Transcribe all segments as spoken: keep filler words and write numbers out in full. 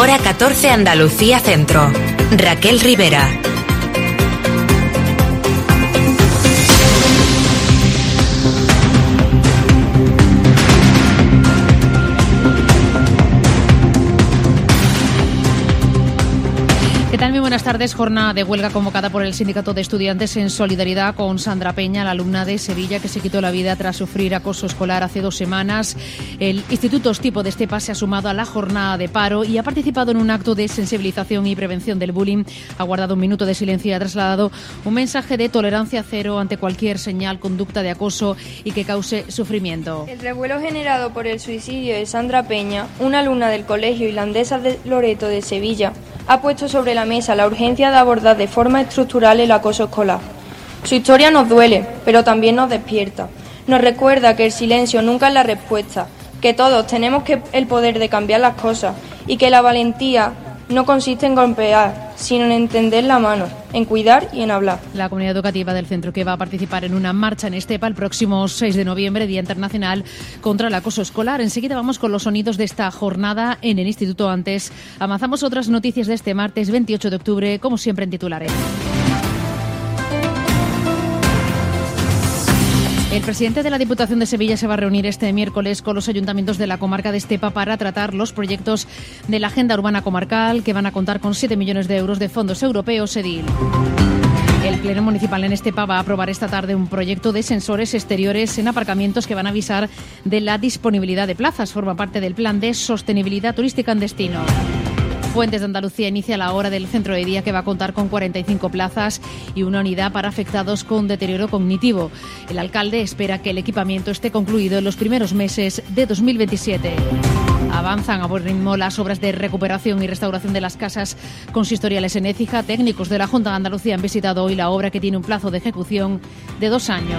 Hora catorce Andalucía Centro. Raquel Rivera. ¿Qué tal? Muy buenas tardes. Jornada de huelga convocada por el Sindicato de Estudiantes en solidaridad con Sandra Peña, la alumna de Sevilla que se quitó la vida tras sufrir acoso escolar hace dos semanas. El Instituto Stipo de Estepa se ha sumado a la jornada de paro y ha participado en un acto de sensibilización y prevención del bullying. Ha guardado un minuto de silencio y ha trasladado un mensaje de tolerancia cero ante cualquier señal, conducta de acoso y que cause sufrimiento. El revuelo generado por el suicidio de Sandra Peña, una alumna del Colegio Irlandesa de Loreto de Sevilla, ha puesto sobre la mesa la urgencia de abordar de forma estructural el acoso escolar. Su historia nos duele, pero también nos despierta. Nos recuerda que el silencio nunca es la respuesta, que todos tenemos que el poder de cambiar las cosas y que la valentía no consiste en golpear, sino en entender la mano, en cuidar y en hablar. La comunidad educativa del centro que va a participar en una marcha en Estepa el próximo seis de noviembre, Día Internacional contra el Acoso Escolar. Enseguida vamos con los sonidos de esta jornada en el Instituto. Antes avanzamos otras noticias de este martes veintiocho de octubre, como siempre en titulares. El presidente de la Diputación de Sevilla se va a reunir este miércoles con los ayuntamientos de la comarca de Estepa para tratar los proyectos de la Agenda Urbana Comarcal, que van a contar con siete millones de euros de fondos europeos EDIL. El Pleno Municipal en Estepa va a aprobar esta tarde un proyecto de sensores exteriores en aparcamientos que van a avisar de la disponibilidad de plazas. Forma parte del Plan de Sostenibilidad Turística en Destino. Fuentes de Andalucía inicia la hora del centro de día, que va a contar con cuarenta y cinco plazas y una unidad para afectados con deterioro cognitivo. El alcalde espera que el equipamiento esté concluido en los primeros meses de dos mil veintisiete. Avanzan a buen ritmo las obras de recuperación y restauración de las casas consistoriales en Écija. Técnicos de la Junta de Andalucía han visitado hoy la obra, que tiene un plazo de ejecución de dos años.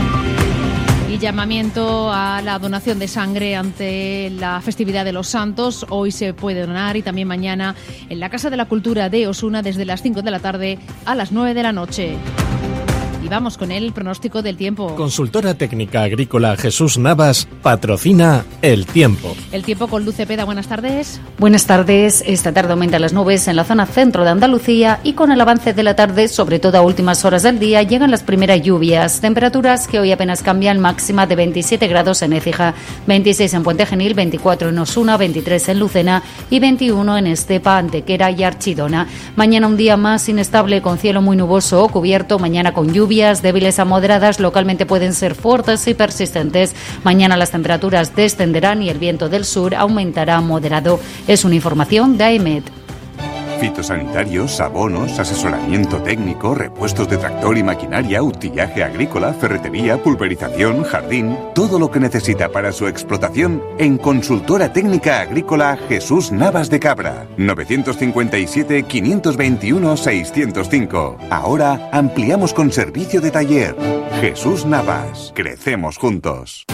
Y llamamiento a la donación de sangre ante la festividad de los Santos. Hoy se puede donar y también mañana en la Casa de la Cultura de Osuna desde las cinco de la tarde a las nueve de la noche. Y vamos con el pronóstico del tiempo. Consultora técnica agrícola Jesús Navas patrocina el tiempo. El tiempo con Luz Cepeda. Buenas tardes. Buenas tardes. Esta tarde aumentan las nubes en la zona centro de Andalucía y con el avance de la tarde, sobre todo a últimas horas del día, llegan las primeras lluvias. Temperaturas que hoy apenas cambian, máxima de veintisiete grados en Écija, veintiséis en Puente Genil, veinticuatro en Osuna, veintitrés en Lucena y veintiuno en Estepa, Antequera y Archidona. Mañana un día más inestable, con cielo muy nuboso o cubierto, mañana con lluvia débiles a moderadas, localmente pueden ser fuertes y persistentes. Mañana las temperaturas descenderán y el viento del sur aumentará moderado. Es una información de AEMET. Fitosanitarios, abonos, asesoramiento técnico, repuestos de tractor y maquinaria, utillaje agrícola, ferretería, pulverización, jardín, todo lo que necesita para su explotación en Consultora Técnica Agrícola Jesús Navas de Cabra. novecientos cincuenta y siete, quinientos veintiuno, seiscientos cinco. Ahora ampliamos con servicio de taller. Jesús Navas. Crecemos juntos.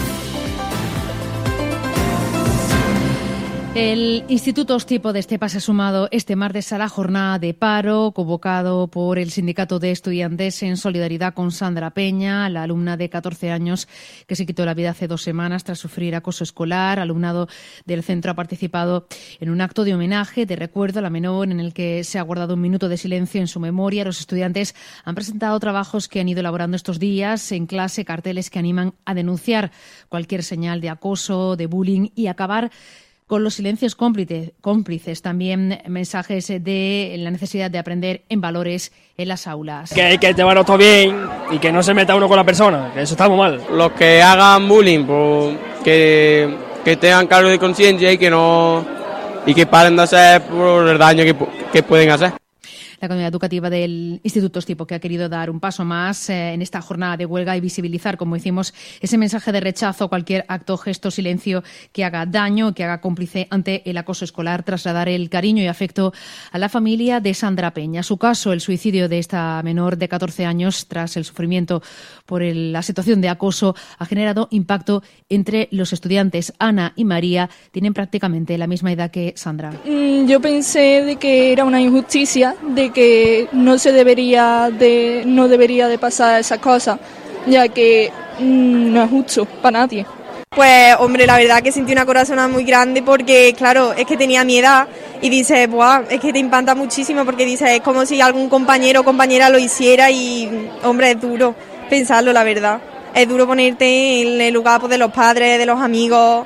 El Instituto Stipo de Estepa se ha sumado este martes a la jornada de paro convocado por el Sindicato de Estudiantes en solidaridad con Sandra Peña, la alumna de catorce años que se quitó la vida hace dos semanas tras sufrir acoso escolar. Alumnado del centro ha participado en un acto de homenaje, de recuerdo a la menor, en el que se ha guardado un minuto de silencio en su memoria. Los estudiantes han presentado trabajos que han ido elaborando estos días en clase, carteles que animan a denunciar cualquier señal de acoso, de bullying y acabar con los silencios cómplices, cómplices, también mensajes de la necesidad de aprender en valores en las aulas. Que hay que llevarlo todo bien y que no se meta uno con la persona, que eso está muy mal. Los que hagan bullying, pues que, que tengan cargo de conciencia y que no y que paren de hacer por el daño que, que pueden hacer. La comunidad educativa del Instituto Stipo, que ha querido dar un paso más eh, en esta jornada de huelga y visibilizar, como decimos, ese mensaje de rechazo a cualquier acto, gesto, silencio que haga daño, que haga cómplice ante el acoso escolar, trasladar el cariño y afecto a la familia de Sandra Peña. Su caso, el suicidio de esta menor de catorce años tras el sufrimiento por el, la situación de acoso, ha generado impacto entre los estudiantes. Ana y María tienen prácticamente la misma edad que Sandra. Mm, yo pensé de que era una injusticia, de que no se debería de no debería de pasar esa cosa, ya que mmm, no es justo para nadie. Pues, hombre, la verdad que sentí una corazonada muy grande porque, claro, es que tenía mi edad y dices, buah, es que te impacta muchísimo porque dices, es como si algún compañero o compañera lo hiciera y, hombre, es duro pensarlo, la verdad. Es duro ponerte en el lugar pues, de los padres, de los amigos.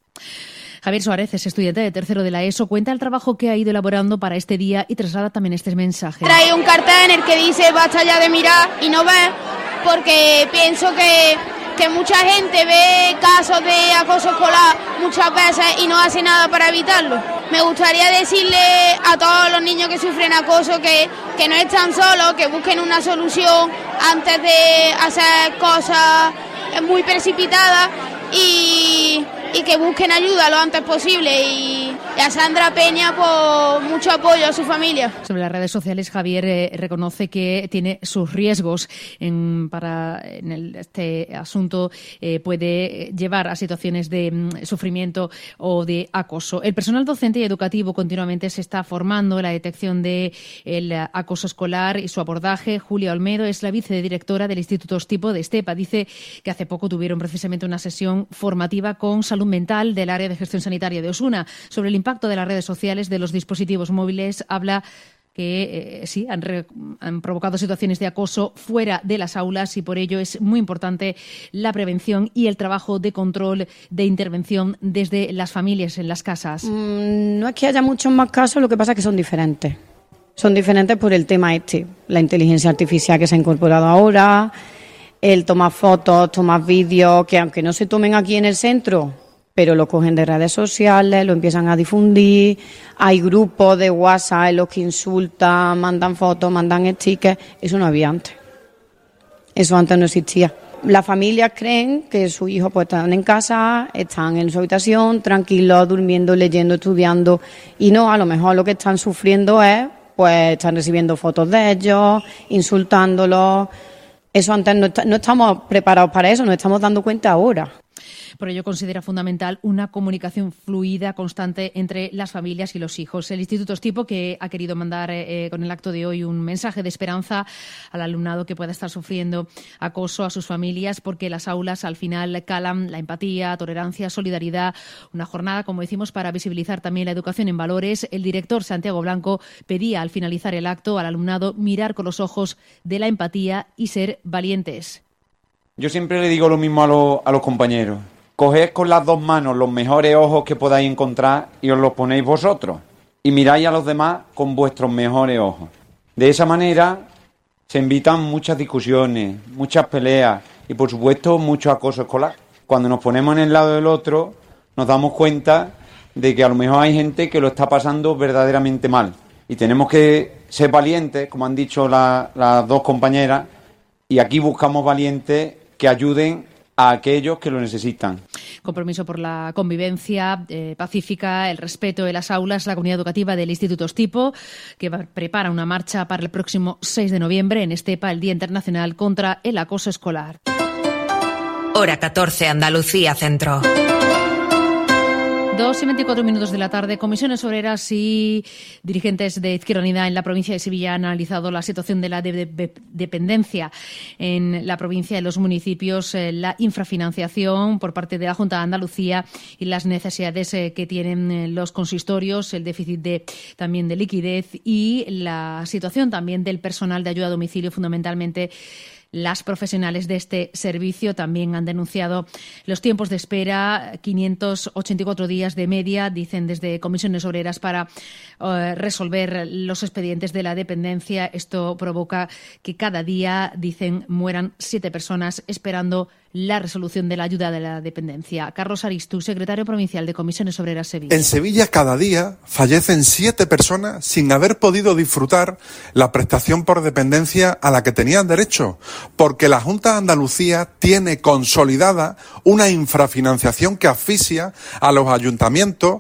Javier Suárez es estudiante de tercero de la ESO, cuenta el trabajo que ha ido elaborando para este día y traslada también este mensaje. Trae un cartel en el que dice basta ya de mirar y no ver, porque pienso que, que mucha gente ve casos de acoso escolar muchas veces y no hace nada para evitarlo. Me gustaría decirle a todos los niños que sufren acoso que, que no están solos, que busquen una solución antes de hacer cosas muy precipitadas y... y que busquen ayuda lo antes posible y, y a Sandra Peña por mucho apoyo a su familia. Sobre las redes sociales, Javier eh, reconoce que tiene sus riesgos en, para en el, este asunto eh, puede llevar a situaciones de mm, sufrimiento o de acoso. El personal docente y educativo continuamente se está formando en la detección de el acoso escolar y su abordaje. Julia Olmedo es la vicedirectora del Instituto Stipo de Estepa. Dice que hace poco tuvieron precisamente una sesión formativa con salud mental del área de gestión sanitaria de Osuna. Sobre el impacto de las redes sociales, de los dispositivos móviles, habla que eh, sí, han, re, han provocado situaciones de acoso fuera de las aulas y por ello es muy importante la prevención y el trabajo de control, de intervención desde las familias en las casas. Mm, no es que haya muchos más casos, lo que pasa es que son diferentes. Son diferentes por el tema este, la inteligencia artificial que se ha incorporado ahora, el tomar fotos, tomar vídeos, que aunque no se tomen aquí en el centro, pero lo cogen de redes sociales, lo empiezan a difundir, hay grupos de WhatsApp en los que insultan, mandan fotos, mandan stickers, eso no había antes, eso antes no existía. Las familias creen que sus hijos pues están en casa, están en su habitación, tranquilos, durmiendo, leyendo, estudiando, y no, a lo mejor lo que están sufriendo es, pues están recibiendo fotos de ellos, insultándolos. Eso antes no, no estamos preparados para eso, nos estamos dando cuenta ahora. Por ello considera fundamental una comunicación fluida, constante entre las familias y los hijos. El Instituto Stipo, que ha querido mandar eh, con el acto de hoy un mensaje de esperanza al alumnado que pueda estar sufriendo acoso, a sus familias, porque las aulas al final calan la empatía, tolerancia, solidaridad. Una jornada, como decimos, para visibilizar también la educación en valores. El director Santiago Blanco pedía al finalizar el acto al alumnado mirar con los ojos de la empatía y ser valientes. Yo siempre le digo lo mismo a, lo, a los compañeros. Coged con las dos manos los mejores ojos que podáis encontrar y os los ponéis vosotros. Y miráis a los demás con vuestros mejores ojos. De esa manera se evitan muchas discusiones, muchas peleas y, por supuesto, mucho acoso escolar. Cuando nos ponemos en el lado del otro, nos damos cuenta de que a lo mejor hay gente que lo está pasando verdaderamente mal. Y tenemos que ser valientes, como han dicho la, las dos compañeras, y aquí buscamos valientes que ayuden a aquellos que lo necesitan. Compromiso por la convivencia eh, pacífica, el respeto en las aulas, la comunidad educativa del Instituto Stipo, que va, prepara una marcha para el próximo seis de noviembre en Estepa, el Día Internacional contra el Acoso Escolar. Hora catorce, Andalucía Centro. Dos y veinticuatro minutos de la tarde. Comisiones obreras y dirigentes de Izquierda Unida en la provincia de Sevilla han analizado la situación de la de- de- dependencia en la provincia, en los municipios, eh, la infrafinanciación por parte de la Junta de Andalucía y las necesidades eh, que tienen eh, los consistorios, el déficit de, también de liquidez y la situación también del personal de ayuda a domicilio, fundamentalmente. Las profesionales de este servicio también han denunciado los tiempos de espera, quinientos ochenta y cuatro días de media, dicen desde Comisiones Obreras, para uh, resolver los expedientes de la dependencia. Esto provoca que cada día, dicen, mueran siete personas esperando la resolución de la ayuda de la dependencia. Carlos Aristu, secretario provincial de Comisiones Obreras Sevilla. En Sevilla cada día fallecen siete personas sin haber podido disfrutar la prestación por dependencia a la que tenían derecho, porque la Junta de Andalucía tiene consolidada una infrafinanciación que asfixia a los ayuntamientos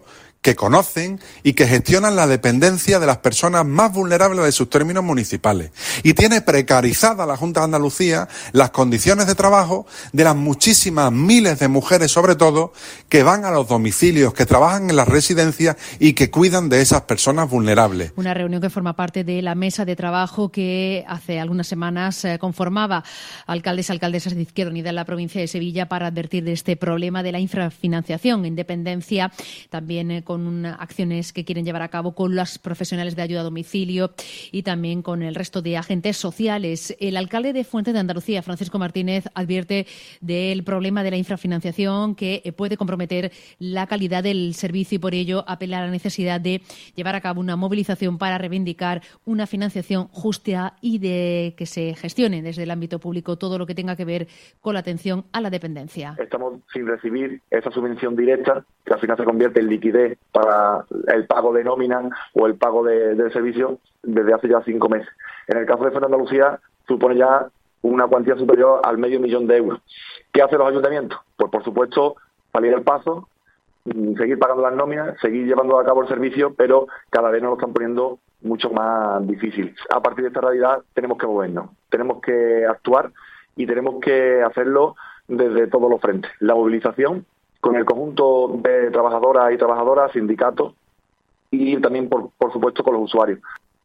que conocen y que gestionan la dependencia de las personas más vulnerables de sus términos municipales. Y tiene precarizada la Junta de Andalucía las condiciones de trabajo de las muchísimas miles de mujeres, sobre todo, que van a los domicilios, que trabajan en las residencias y que cuidan de esas personas vulnerables. Una reunión que forma parte de la mesa de trabajo que hace algunas semanas eh, conformaba alcaldes y alcaldesas de Izquierda Unida en la provincia de Sevilla para advertir de este problema de la infrafinanciación en dependencia, también eh, con acciones que quieren llevar a cabo con los profesionales de ayuda a domicilio y también con el resto de agentes sociales. El alcalde de Fuente de Andalucía, Francisco Martínez, advierte del problema de la infrafinanciación que puede comprometer la calidad del servicio y por ello apela a la necesidad de llevar a cabo una movilización para reivindicar una financiación justa y de que se gestione desde el ámbito público todo lo que tenga que ver con la atención a la dependencia. Estamos sin recibir esa subvención directa que al final se convierte en liquidez para el pago de nómina o el pago de, del servicio desde hace ya cinco meses. En el caso de Fuente de Andalucía supone ya una cuantía superior al medio millón de euros. ¿Qué hacen los ayuntamientos? Pues por supuesto salir al paso, seguir pagando las nóminas, seguir llevando a cabo el servicio, pero cada vez nos lo están poniendo mucho más difícil. A partir de esta realidad tenemos que movernos, tenemos que actuar y tenemos que hacerlo desde todos los frentes. La movilización con el conjunto de trabajadoras y trabajadoras, sindicatos y también, por, por supuesto, con los usuarios.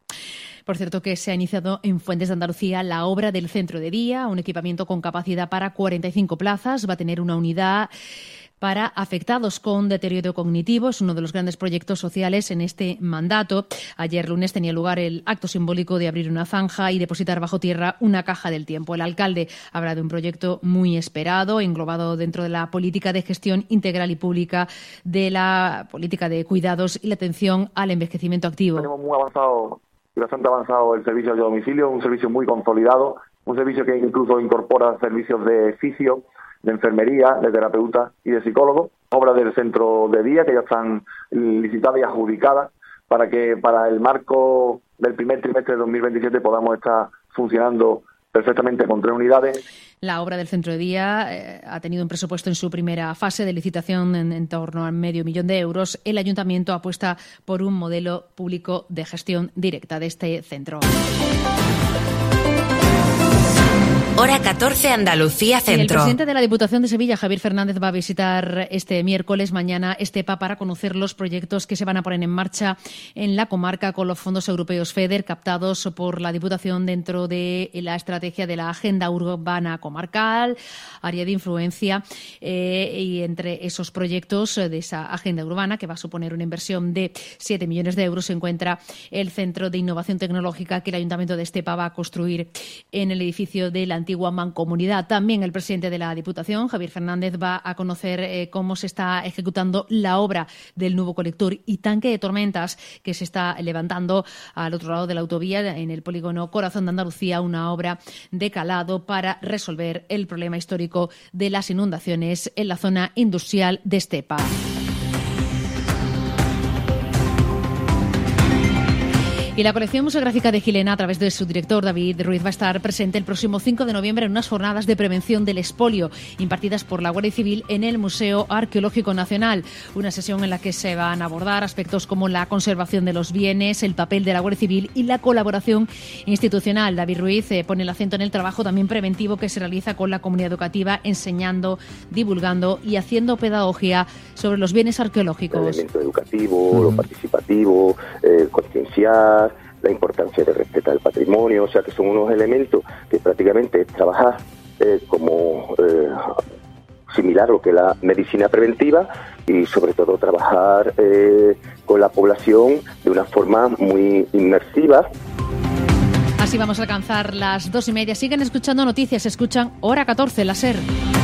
Por cierto, que se ha iniciado en Fuentes de Andalucía la obra del centro de día, un equipamiento con capacidad para cuarenta y cinco plazas. Va a tener una unidad para afectados con deterioro cognitivo. Es uno de los grandes proyectos sociales en este mandato. Ayer lunes tenía lugar el acto simbólico de abrir una zanja y depositar bajo tierra una caja del tiempo. El alcalde habla de un proyecto muy esperado, englobado dentro de la política de gestión integral y pública de la política de cuidados y la atención al envejecimiento activo. Tenemos muy avanzado y bastante avanzado el servicio de domicilio, un servicio muy consolidado, un servicio que incluso incorpora servicios de fisio, de enfermería, de terapeuta y de psicólogo, obras del centro de día que ya están licitadas y adjudicadas para que para el marco del primer trimestre de dos mil veintisiete podamos estar funcionando perfectamente con tres unidades. La obra del centro de día eh, ha tenido un presupuesto en su primera fase de licitación en, en torno a medio millón de euros. El ayuntamiento apuesta por un modelo público de gestión directa de este centro. Hora catorce, Andalucía Centro. El presidente de la Diputación de Sevilla, Javier Fernández, va a visitar este miércoles, mañana, Estepa para conocer los proyectos que se van a poner en marcha en la comarca con los fondos europeos FEDER captados por la Diputación dentro de la estrategia de la Agenda Urbana Comarcal, área de influencia, eh, y entre esos proyectos de esa Agenda Urbana, que va a suponer una inversión de siete millones de euros, se encuentra el Centro de Innovación Tecnológica que el Ayuntamiento de Estepa va a construir en el edificio de la antigua Mancomunidad. También el presidente de la Diputación, Javier Fernández, va a conocer eh, cómo se está ejecutando la obra del nuevo colector y tanque de tormentas que se está levantando al otro lado de la autovía en el polígono Corazón de Andalucía, una obra de calado para resolver el problema histórico de las inundaciones en la zona industrial de Estepa. Y la colección museográfica de Gilena, a través de su director David Ruiz, va a estar presente el próximo cinco de noviembre en unas jornadas de prevención del expolio impartidas por la Guardia Civil en el Museo Arqueológico Nacional. Una sesión en la que se van a abordar aspectos como la conservación de los bienes, el papel de la Guardia Civil y la colaboración institucional. David Ruiz eh, pone el acento en el trabajo también preventivo que se realiza con la comunidad educativa, enseñando, divulgando y haciendo pedagogía sobre los bienes arqueológicos. El elemento educativo, mm. lo participativo, eh, concienciar, la importancia de respetar el patrimonio, o sea que son unos elementos que prácticamente es trabajar eh, como eh, similar a lo que es la medicina preventiva y sobre todo trabajar eh, con la población de una forma muy inmersiva. Así vamos a alcanzar las dos y media. Siguen escuchando noticias, escuchan Hora catorce, la SER.